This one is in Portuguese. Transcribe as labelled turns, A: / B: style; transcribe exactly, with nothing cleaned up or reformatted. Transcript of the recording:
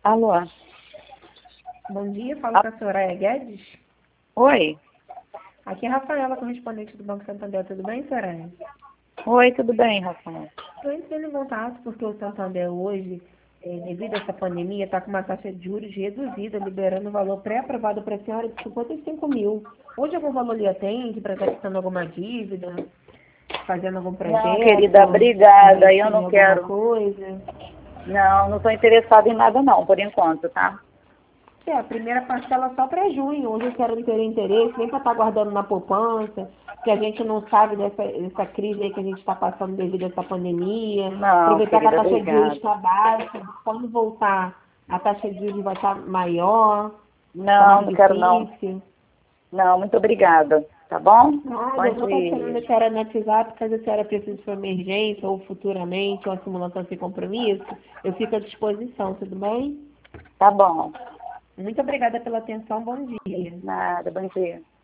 A: Alô?
B: Bom dia, falo com a Soraya Guedes.
A: Oi.
B: Aqui é a Rafaela, correspondente do Banco Santander. Tudo bem, Soraya?
A: Oi, tudo bem, Rafael?
B: Estou entrando em contato porque o Santander hoje, eh, devido a essa pandemia, está com uma taxa de juros reduzida, liberando o valor pré-aprovado para a senhora de cinquenta e cinco mil. Hoje algum valor lhe atende para estar quitando alguma dívida, fazendo algum
A: Não,
B: projeto,
A: querida, obrigada. Eu
B: investindo em
A: não
B: alguma
A: quero.
B: coisa?
A: Não, não estou interessada em nada não, por enquanto, tá?
B: É, a primeira parcela só para junho. Hoje eu quero não ter interesse, nem para estar guardando na poupança, que a gente não sabe dessa, dessa crise aí que a gente está passando devido a essa pandemia.
A: Não,
B: Aproveitar que a
A: querida,
B: taxa de juros
A: obrigada.
B: está baixa, quando voltar a taxa de juros vai estar maior, está
A: Não,
B: mais
A: não quero não.
B: difícil.
A: Não, muito obrigada, tá bom?
B: Mas eu
A: Pode
B: vou estar chamando
A: ir.
B: a senhora no WhatsApp, caso a senhora precise de uma emergência ou futuramente, uma simulação sem compromisso, eu fico à disposição, tudo bem?
A: Tá bom.
B: Muito obrigada pela atenção, bom dia.
A: Nada, bom dia.